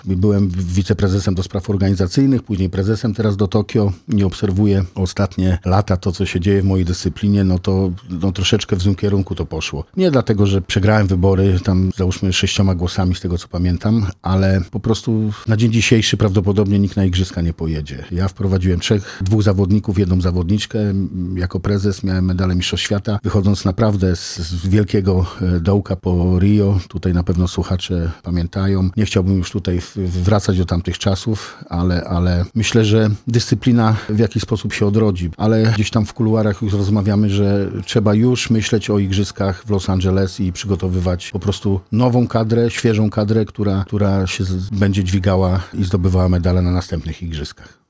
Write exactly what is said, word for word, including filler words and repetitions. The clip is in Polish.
Byłem wiceprezesem do spraw organizacyjnych, później prezesem teraz do Tokio i obserwuję ostatnie lata to, co się dzieje w mojej dyscyplinie, no to no, troszeczkę w złym kierunku to poszło. Nie dlatego, że przegrałem wybory, tam załóżmy sześcioma głosami z tego, co pamiętam, ale po prostu na dzień dzisiejszy prawdopodobnie nikt na igrzyska nie pojedzie. Ja wprowadziłem trzech, dwóch zawodników, jedną zawodniczkę. Jako prezes miałem medale Mistrzostw Świata, wychodząc naprawdę z, z wielkiego dołka po Rio. Tutaj na pewno słuchacze pamiętają. Nie chciałbym już tutaj wracać do tamtych czasów, ale, ale myślę, że dyscyplina w jakiś sposób się odrodzi. Ale gdzieś tam w kuluarach już rozmawiamy, że trzeba już myśleć o igrzyskach w Los Angeles i przygotowywać po prostu nową kadrę, świeżą kadrę, która, która się z, będzie dźwigała i zdobywała medale na następnych igrzyskach.